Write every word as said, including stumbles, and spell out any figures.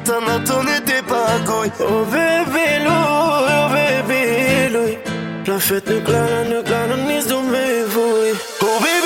tan nan ton ete pa goy. Oh baby Louis, oh baby Louis. La fête nous clane, nous clane, nous mise dans mes fouilles. Oh baby